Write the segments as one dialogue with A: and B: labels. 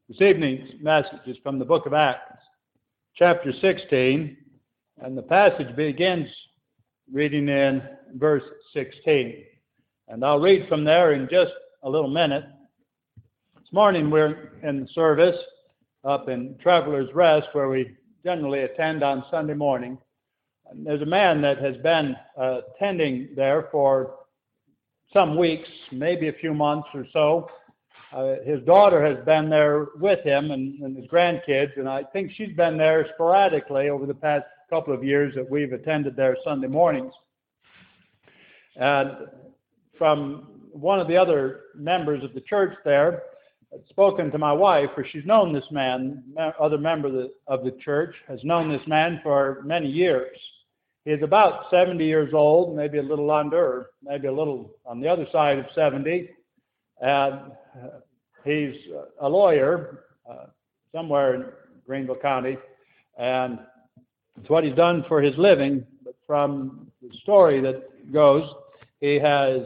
A: This evening's message is from the book of Acts, chapter 16, and the passage begins reading in verse 16. And I'll read from there in just a little minute. This morning we're in the service up in Travelers Rest, where we generally attend on Sunday morning. And there's a man that has been attending there for some weeks, maybe a few months or so. His daughter has been there with him and his grandkids, and I think she's been there sporadically over the past couple of years that we've attended there Sunday mornings. And from one of the other members of the church there, had spoken to my wife, for she's known this man, other member of the church, has known this man for many years. He is about 70 years old, maybe a little under, or maybe a little on the other side of 70. And he's a lawyer somewhere in Greenville County, and it's what he's done for his living. But from the story that goes, he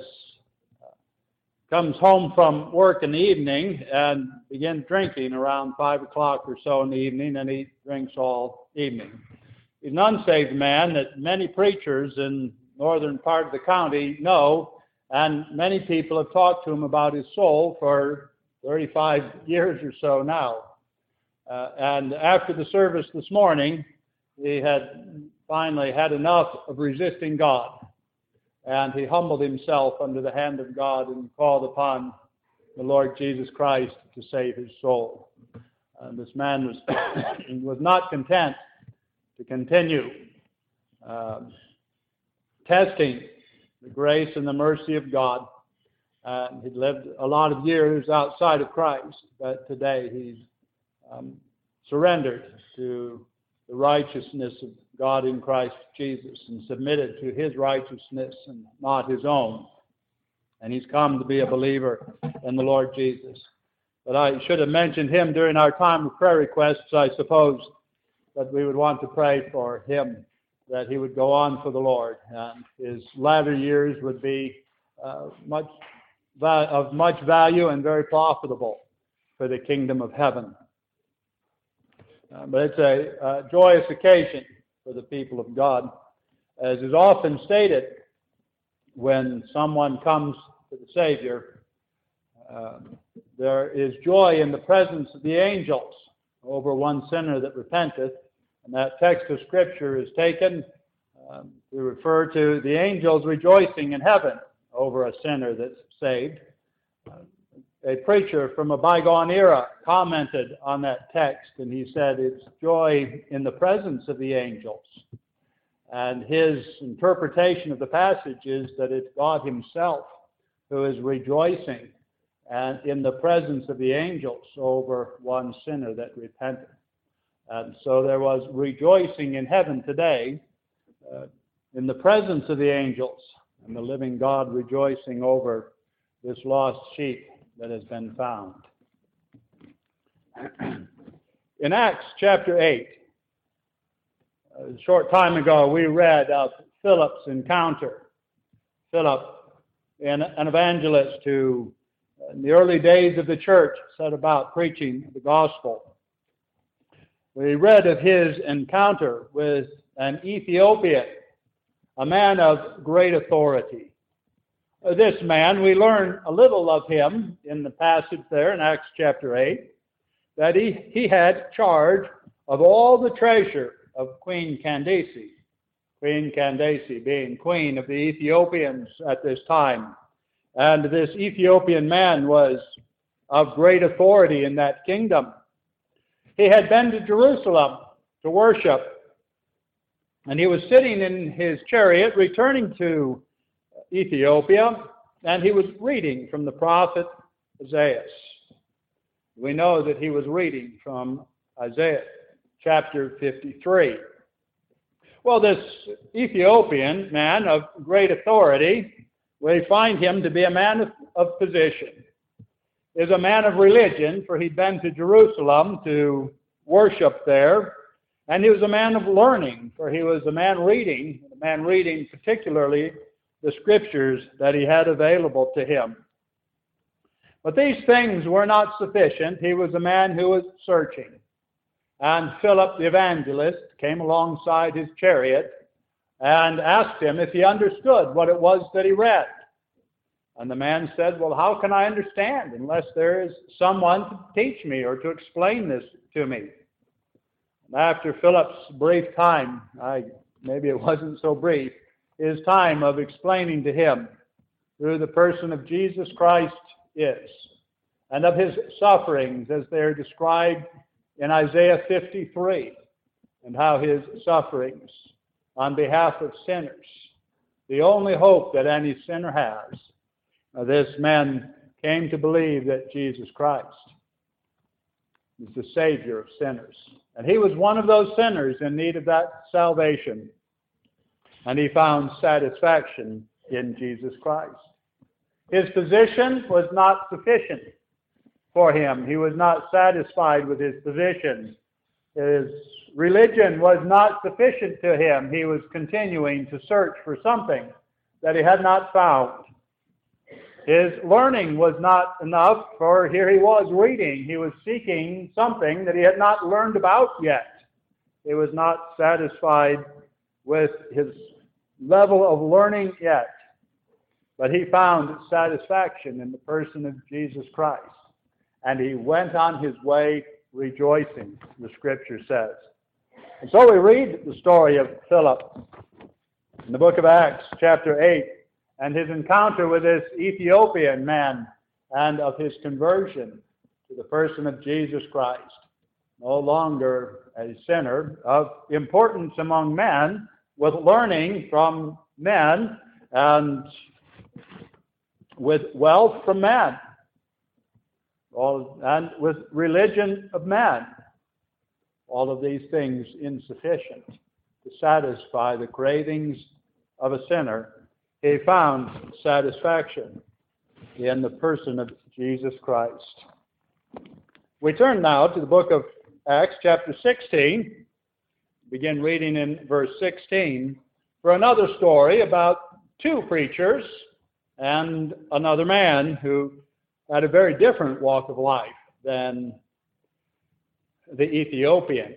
A: comes home from work in the evening and begins drinking around 5 o'clock or so in the evening, and he drinks all evening. He's an unsaved man that many preachers in northern part of the county know, and many people have talked to him about his soul for 35 years or so now. And after the service this morning, he had finally had enough of resisting God. And he humbled himself under the hand of God and called upon the Lord Jesus Christ to save his soul. And this man was not content to continue testing the grace and the mercy of God. He'd lived a lot of years outside of Christ, but today he's surrendered to the righteousness of God in Christ Jesus and submitted to his righteousness and not his own. And he's come to be a believer in the Lord Jesus. But I should have mentioned him during our time of prayer requests, I suppose, that we would want to pray for him, that he would go on for the Lord, and his latter years would be of much value and very profitable for the kingdom of heaven. But it's a joyous occasion for the people of God. As is often stated, when someone comes to the Savior, there is joy in the presence of the angels over one sinner that repenteth. And that text of Scripture is taken to refer to the angels rejoicing in heaven over a sinner that's saved. A preacher from a bygone era commented on that text, and he said it's joy in the presence of the angels. And his interpretation of the passage is that it's God himself who is rejoicing and in the presence of the angels over one sinner that repented. And so there was rejoicing in heaven today in the presence of the angels, and the living God rejoicing over this lost sheep that has been found. In Acts chapter 8, a short time ago, we read of Philip's encounter. Philip, an evangelist who, in the early days of the church, set about preaching the gospel. We read of his encounter with an Ethiopian, a man of great authority. This man, we learn a little of him in the passage there in Acts chapter 8, that he had charge of all the treasure of Queen Candace. Queen Candace being queen of the Ethiopians at this time. And this Ethiopian man was of great authority in that kingdom. He had been to Jerusalem to worship, and he was sitting in his chariot returning to Ethiopia, and he was reading from the prophet Isaiah. We know that he was reading from Isaiah chapter 53. Well, this Ethiopian man of great authority, we find him to be a man of position. Is a man of religion, for he'd been to Jerusalem to worship there, and he was a man of learning, for he was a man reading particularly the Scriptures that he had available to him. But these things were not sufficient. He was a man who was searching. And Philip the evangelist came alongside his chariot and asked him if he understood what it was that he read. And the man said, "Well, how can I understand unless there is someone to teach me or to explain this to me?" And after Philip's brief time, maybe it wasn't so brief, his time of explaining to him who the person of Jesus Christ is and of his sufferings as they are described in Isaiah 53, and how his sufferings on behalf of sinners, the only hope that any sinner has, this man came to believe that Jesus Christ is the Savior of sinners. And he was one of those sinners in need of that salvation. And he found satisfaction in Jesus Christ. His position was not sufficient for him. He was not satisfied with his position. His religion was not sufficient to him. He was continuing to search for something that he had not found. His learning was not enough, for here he was reading. He was seeking something that he had not learned about yet. He was not satisfied with his level of learning yet. But he found satisfaction in the person of Jesus Christ. And he went on his way rejoicing, the Scripture says. And so we read the story of Philip in the book of Acts, chapter 8, and his encounter with this Ethiopian man and of his conversion to the person of Jesus Christ. No longer a sinner of importance among men, with learning from men and with wealth from men, and with religion of man. All of these things insufficient to satisfy the cravings of a sinner. He found satisfaction in the person of Jesus Christ. We turn now to the book of Acts, chapter 16. Begin reading in verse 16 for another story about two preachers and another man who had a very different walk of life than the Ethiopian.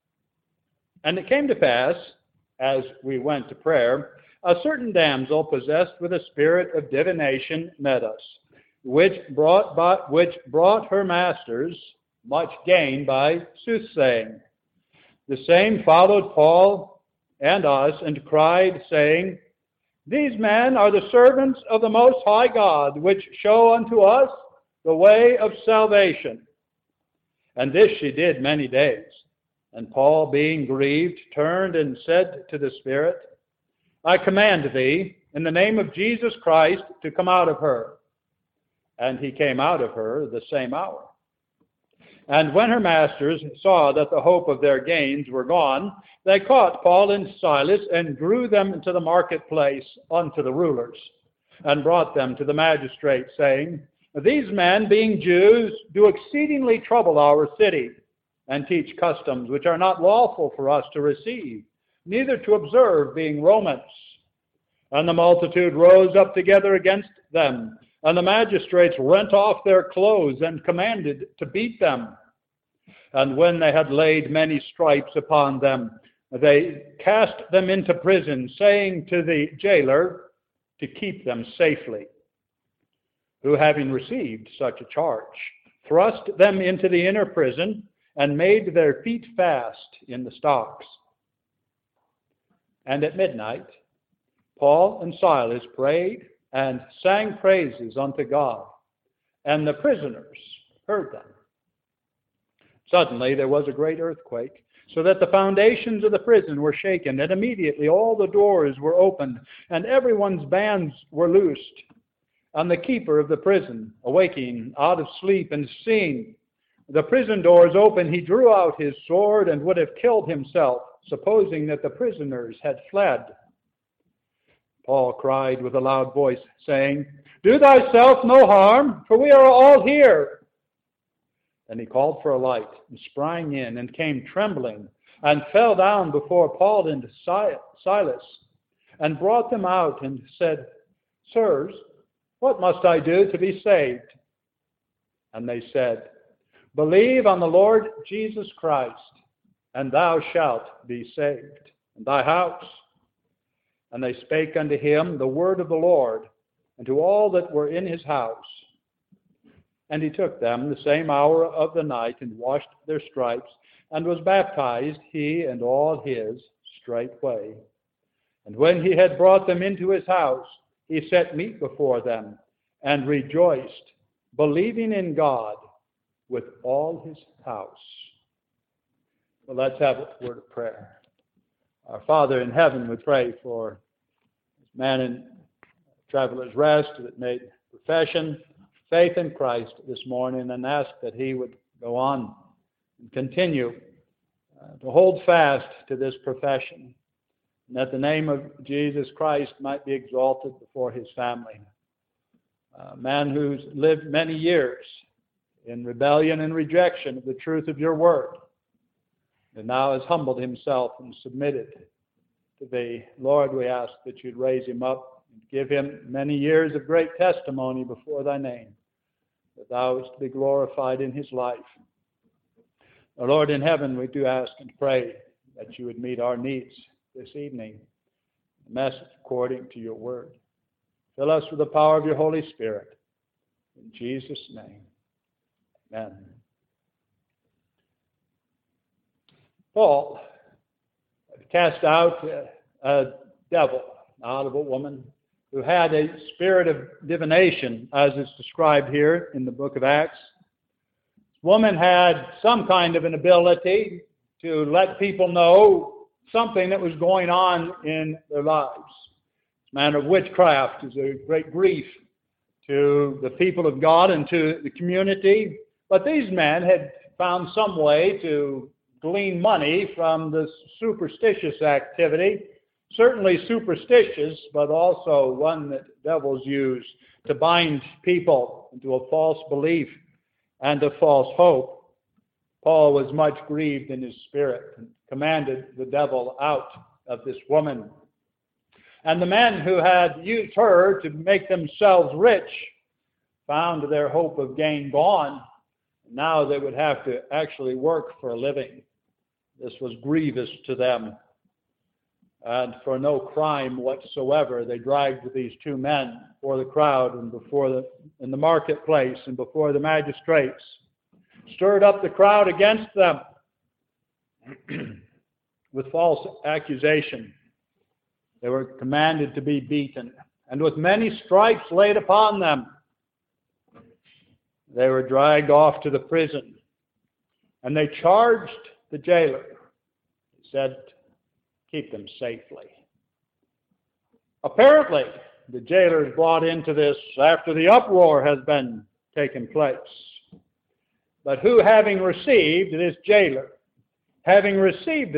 A: And it came to pass, as we went to prayer, a certain damsel possessed with a spirit of divination met us, which brought her masters much gain by soothsaying. The same followed Paul and us, and cried, saying, "These men are the servants of the Most High God, which show unto us the way of salvation." And this she did many days. And Paul, being grieved, turned and said to the Spirit, "I command thee, in the name of Jesus Christ, to come out of her." And he came out of her the same hour. And when her masters saw that the hope of their gains were gone, they caught Paul and Silas and drew them into the marketplace unto the rulers, and brought them to the magistrates, saying, "These men, being Jews, do exceedingly trouble our city, and teach customs which are not lawful for us to receive, neither to observe, being Romans." And the multitude rose up together against them, and the magistrates rent off their clothes and commanded to beat them. And when they had laid many stripes upon them, they cast them into prison, saying to the jailer to keep them safely, who, having received such a charge, thrust them into the inner prison and made their feet fast in the stocks. And at midnight, Paul and Silas prayed and sang praises unto God, and the prisoners heard them. Suddenly there was a great earthquake, so that the foundations of the prison were shaken, and immediately all the doors were opened, and everyone's bands were loosed. And the keeper of the prison, awaking out of sleep and seeing the prison doors open, he drew out his sword and would have killed himself, supposing that the prisoners had fled. Paul cried with a loud voice, saying, "Do thyself no harm, for we are all here." Then he called for a light, and sprang in, and came trembling, and fell down before Paul and Silas, and brought them out, and said, "Sirs, what must I do to be saved?" And they said, Believe on the Lord Jesus Christ, and thou shalt be saved, and thy house. And they spake unto him the word of the Lord, and to all that were in his house. And he took them the same hour of the night, and washed their stripes, and was baptized, he and all his, straightway. And when he had brought them into his house, he set meat before them, and rejoiced, believing in God with all his house. Well, let's have a word of prayer. Our Father in heaven, we pray for this man in Traveler's Rest that made profession, faith in Christ this morning, and ask that he would go on and continue to hold fast to this profession, and that the name of Jesus Christ might be exalted before his family. A man who's lived many years in rebellion and rejection of the truth of your word, and now has humbled himself and submitted to thee. Lord, we ask that you'd raise him up and give him many years of great testimony before thy name, that thou wouldst be glorified in his life. Our Lord in heaven, we do ask and pray that you would meet our needs this evening, a message according to your word. Fill us with the power of your Holy Spirit. In Jesus' name, amen. Paul cast out a devil out of a woman who had a spirit of divination, as is described here in the book of Acts. This woman had some kind of an ability to let people know something that was going on in their lives. This matter of witchcraft is a great grief to the people of God and to the community. But these men had found some way to glean money from this superstitious activity. Certainly superstitious, but also one that devils use to bind people into a false belief and a false hope. Paul was much grieved in his spirit and commanded the devil out of this woman. And the men who had used her to make themselves rich found their hope of gain gone. Now they would have to actually work for a living. This was grievous to them. And for no crime whatsoever, they dragged these two men before the crowd and in the marketplace and before the magistrates, stirred up the crowd against them with false accusation. They were commanded to be beaten, and with many stripes laid upon them, they were dragged off to the prison. And they charged the jailer. He said, keep them safely. Apparently, the jailer is brought into this after the uproar has been taken place. But who, having received this jailer, having received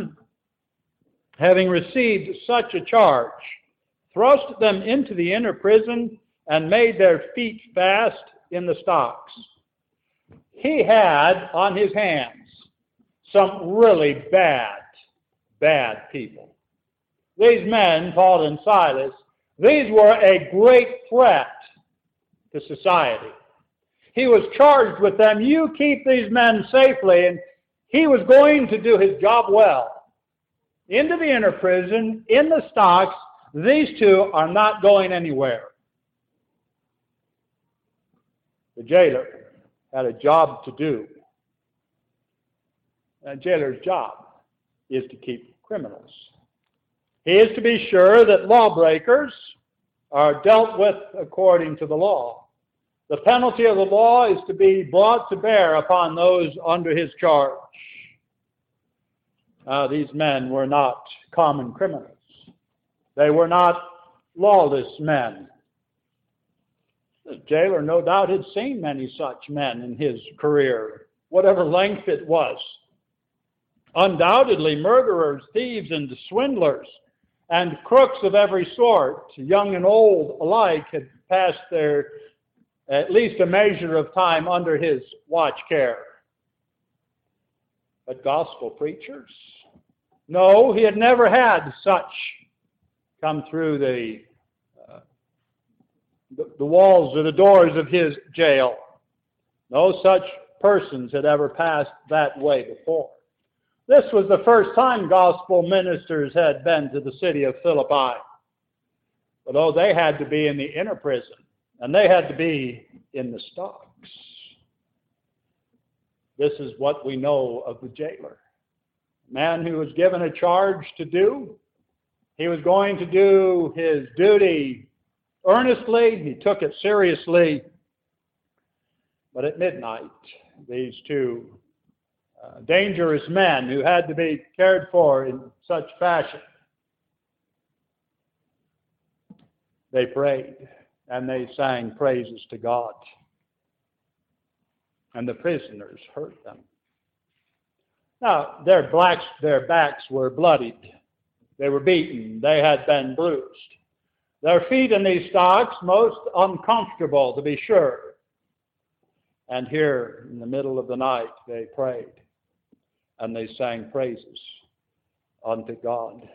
A: such a charge, thrust them into the inner prison and made their feet fast in the stocks. He had on his hands some really bad people. These men, Paul and Silas, these were a great threat to society. He was charged with them. You keep these men safely, and he was going to do his job well. Into the inner prison, in the stocks, these two are not going anywhere. The jailer had a job to do. A jailer's job is to keep criminals. He is to be sure that lawbreakers are dealt with according to the law. The penalty of the law is to be brought to bear upon those under his charge. These men were not common criminals. They were not lawless men. The jailer no doubt had seen many such men in his career, whatever length it was. Undoubtedly, murderers, thieves, and swindlers, and crooks of every sort, young and old alike, had passed their at least a measure of time under his watch care. But gospel preachers? No, he had never had such come through the walls or the doors of his jail. No such persons had ever passed that way before. This was the first time gospel ministers had been to the city of Philippi. Although they had to be in the inner prison, and they had to be in the stocks. This is what we know of the jailer. A man who was given a charge to do. He was going to do his duty earnestly. He took it seriously. But at midnight, these two dangerous men who had to be cared for in such fashion, they prayed and they sang praises to God. And the prisoners heard them. Now, their backs were bloodied. They were beaten. They had been bruised. Their feet in these stocks, most uncomfortable, to be sure. And here, in the middle of the night, they prayed. And they sang praises unto God.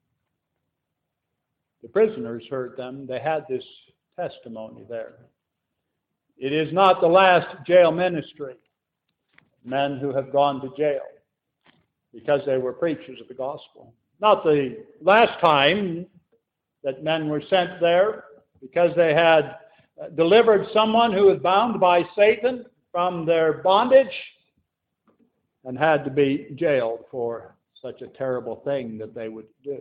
A: The prisoners heard them. They had this testimony there. It is not the last jail ministry. Men who have gone to jail because they were preachers of the gospel. Not the last time that men were sent there because they had delivered someone who was bound by Satan from their bondage and had to be jailed for such a terrible thing that they would do.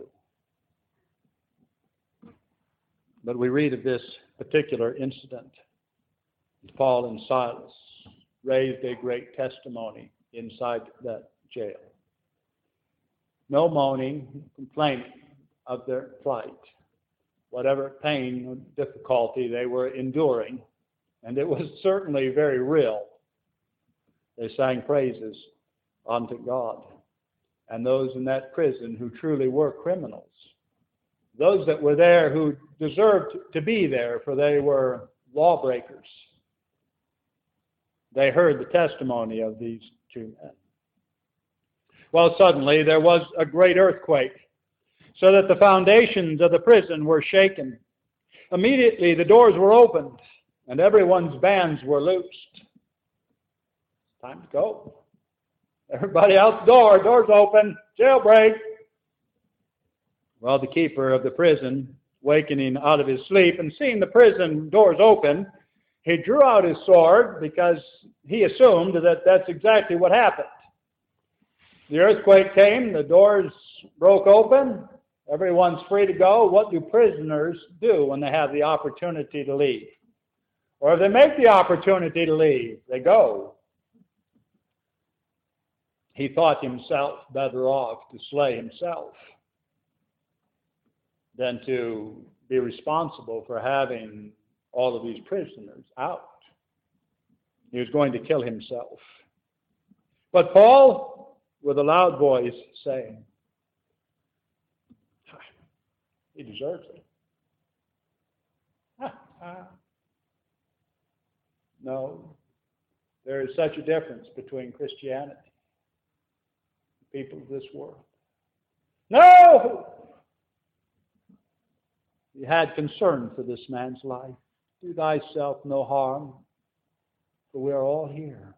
A: But we read of this particular incident. Paul and Silas raised a great testimony inside that jail. No moaning, complaining of their plight, whatever pain or difficulty they were enduring, and it was certainly very real. They sang praises unto God. And those in that prison who truly were criminals, those that were there who deserved to be there, for they were lawbreakers, they heard the testimony of these two men. Well, suddenly there was a great earthquake, so that the foundations of the prison were shaken. Immediately the doors were opened, and everyone's bands were loosed. Time to go. Everybody out the door. Doors open. Jailbreak. Well, the keeper of the prison, wakening out of his sleep and seeing the prison doors open, he drew out his sword because he assumed that that's exactly what happened. The earthquake came, the doors broke open, everyone's free to go. What do prisoners do when they have the opportunity to leave? Or if they make the opportunity to leave, they go. He thought himself better off to slay himself than to be responsible for having all of these prisoners out. He was going to kill himself. But Paul, with a loud voice, saying, he deserves it. No, there is such a difference between Christianity and the people of this world. No! He had concern for this man's life. Do thyself no harm, for we are all here.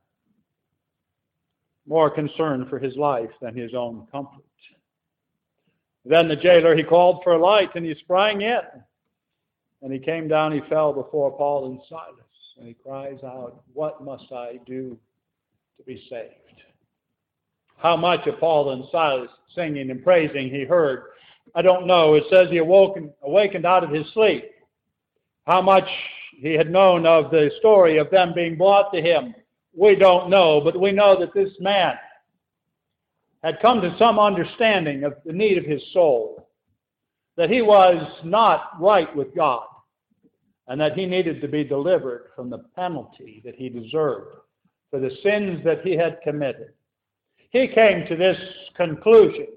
A: More concern for his life than his own comfort. Then the jailer, he called for a light, and he sprang in. And he came down, he fell before Paul and Silas. And he cries out, what must I do to be saved? How much of Paul and Silas singing and praising he heard, I don't know. It says he awakened out of his sleep. How much he had known of the story of them being brought to him, we don't know. But we know that this man had come to some understanding of the need of his soul, that he was not right with God, and that he needed to be delivered from the penalty that he deserved for the sins that he had committed. He came to this conclusion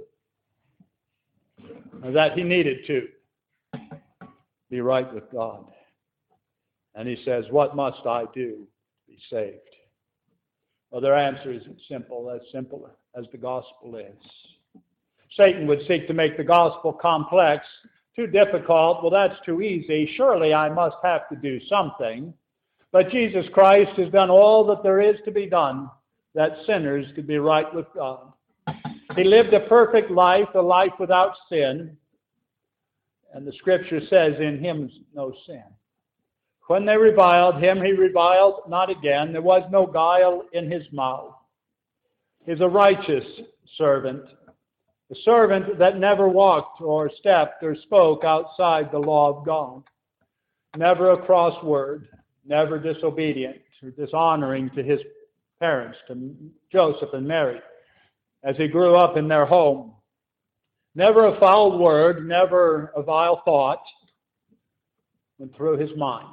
A: that he needed to be right with God. And he says, what must I do to be saved? Well, their answer is simple as the gospel is. Satan would seek to make the gospel complex, too difficult. Well, that's too easy. Surely I must have to do something. But Jesus Christ has done all that there is to be done, that sinners could be right with God. He lived a perfect life, a life without sin. And the Scripture says, in Him no sin. When they reviled Him, He reviled not again. There was no guile in His mouth. He's a righteous servant, a servant that never walked or stepped or spoke outside the law of God. Never a cross word, never disobedient or dishonoring to His parents, to Joseph and Mary, as He grew up in their home. Never a foul word, never a vile thought went through His mind.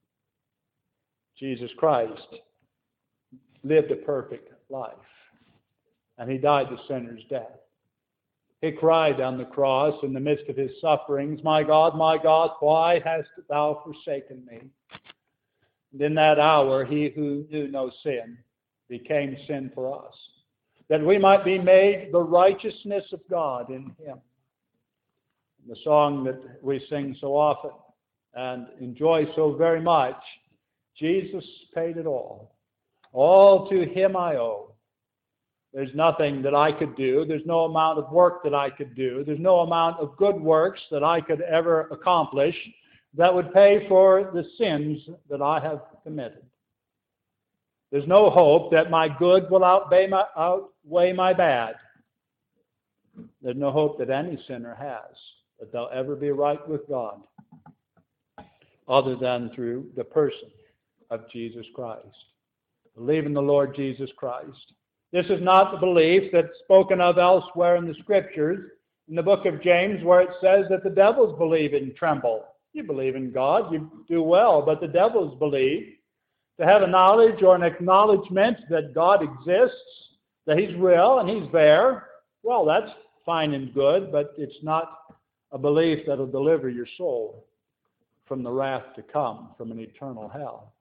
A: Jesus Christ lived a perfect life, and He died the sinner's death. He cried on the cross in the midst of His sufferings, my God, why hast Thou forsaken me? And in that hour, He who knew no sin became sin for us, that we might be made the righteousness of God in Him. The song that we sing so often and enjoy so very much, Jesus paid it all. All to Him I owe. There's nothing that I could do. There's no amount of work that I could do. There's no amount of good works that I could ever accomplish that would pay for the sins that I have committed. There's no hope that my good will outweigh my bad. There's no hope that any sinner has that they'll ever be right with God other than through the person of Jesus Christ. Believe in the Lord Jesus Christ. This is not the belief that's spoken of elsewhere in the Scriptures. In the book of James, where it says that the devils believe and tremble. You believe in God, you do well, but the devils believe. To have a knowledge or an acknowledgement that God exists, that He's real and He's there, well, that's fine and good, but it's not a belief that will deliver your soul from the wrath to come, from an eternal hell.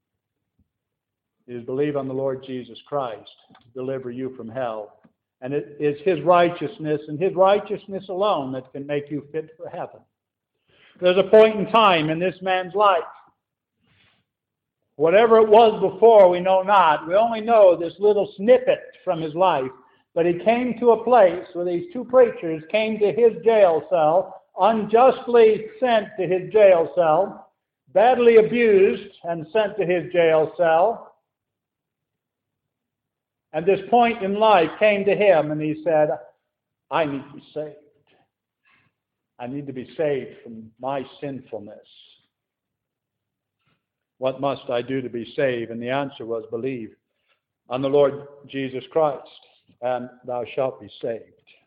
A: It is believe on the Lord Jesus Christ to deliver you from hell. And it is His righteousness and His righteousness alone that can make you fit for heaven. There's a point in time in this man's life. Whatever it was before, we know not. We only know this little snippet from his life. But he came to a place where these two preachers came to his jail cell, unjustly sent to his jail cell, badly abused and sent to his jail cell. And this point in life came to him, and he said, I need to be saved. I need to be saved from my sinfulness. What must I do to be saved? And the answer was, believe on the Lord Jesus Christ, and thou shalt be saved.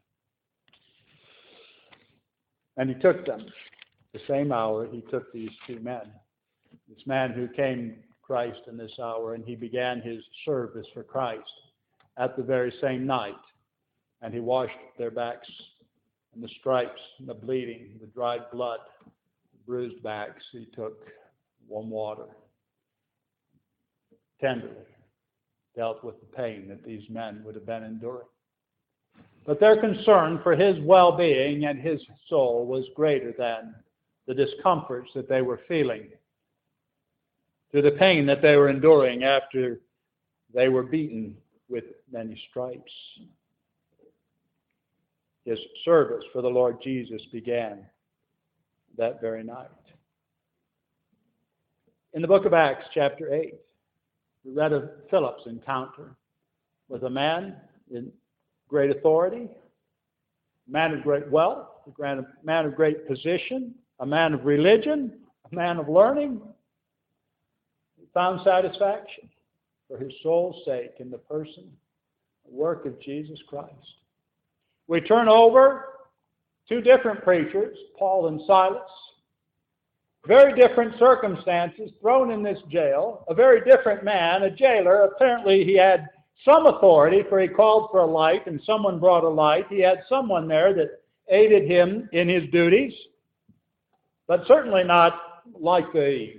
A: And he took them. The same hour he took these two men. This man who came to Christ in this hour, and he began his service for Christ at the very same night. And he washed their backs, and the stripes, and the bleeding, the dried blood, the bruised backs. He took warm water, tenderly dealt with the pain that these men would have been enduring. But their concern for his well-being and his soul was greater than the discomforts that they were feeling, to the pain that they were enduring after they were beaten with many stripes. His service for the Lord Jesus began that very night. In the book of Acts, chapter 8, we read of Philip's encounter with a man in great authority, a man of great wealth, a man of great position, a man of religion, a man of learning. He found satisfaction for his soul's sake in the person and work of Jesus Christ. We turn over two different preachers, Paul and Silas. Very different circumstances, thrown in this jail. A very different man, a jailer. Apparently he had some authority, for he called for a light and someone brought a light. He had someone there that aided him in his duties. But certainly not like the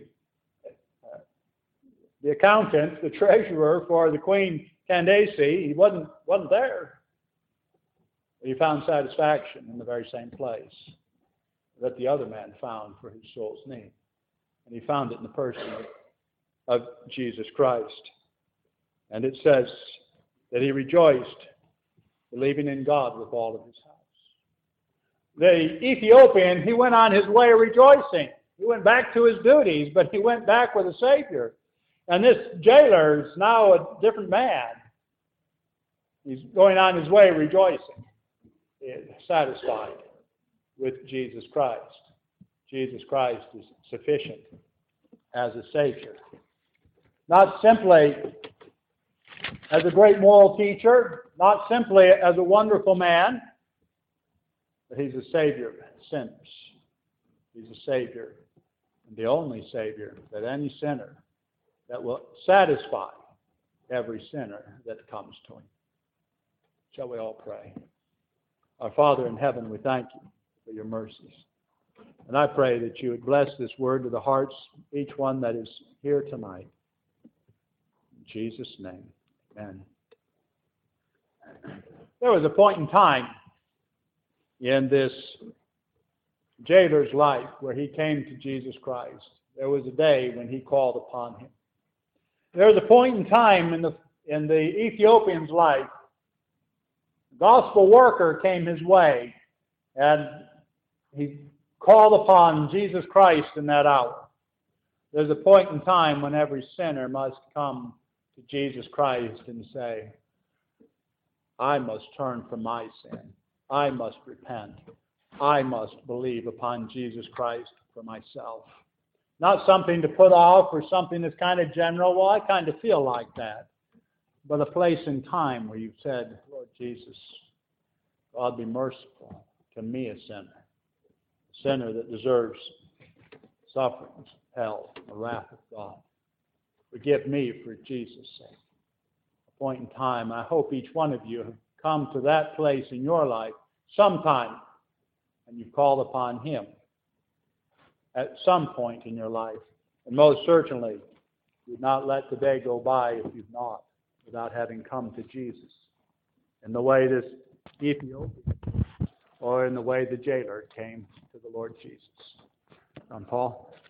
A: accountant, the treasurer for the Queen Candace. He wasn't there. He found satisfaction in the very same place that the other man found for his soul's need. And he found it in the person of of Jesus Christ. And it says that he rejoiced, believing in God with all of his house. The Ethiopian, he went on his way rejoicing. He went back to his duties, but he went back with a Savior. And this jailer is now a different man. He's going on his way rejoicing, satisfied with Jesus Christ. Jesus Christ is sufficient as a Savior. Not simply as a great moral teacher, not simply as a wonderful man, but he's a Savior of sinners. He's a Savior, and the only Savior that any sinner that will satisfy every sinner that comes to him. Shall we all pray? Our Father in heaven, we thank you for your mercies. And I pray that you would bless this word to the hearts, each one that is here tonight. In Jesus' name, amen. There was a point in time in this jailer's life where he came to Jesus Christ. There was a day when he called upon him. There was a point in time in the Ethiopian's life. A gospel worker came his way, and he called upon Jesus Christ in that hour. There's a point in time when every sinner must come to Jesus Christ and say, I must turn from my sin. I must repent. I must believe upon Jesus Christ for myself. Not something to put off or something that's kind of general. Well, I kind of feel like that. But a place and time where you've said, Lord Jesus, God be merciful to me, a sinner that deserves sufferings, hell, the wrath of God. Forgive me for Jesus' sake. A point in time, I hope each one of you have come to that place in your life sometime, and you've called upon him at some point in your life. And most certainly, do not let the day go by if you've not, without having come to Jesus. In the way this Ethiopian, or in the way the jailer came to the Lord Jesus. Paul?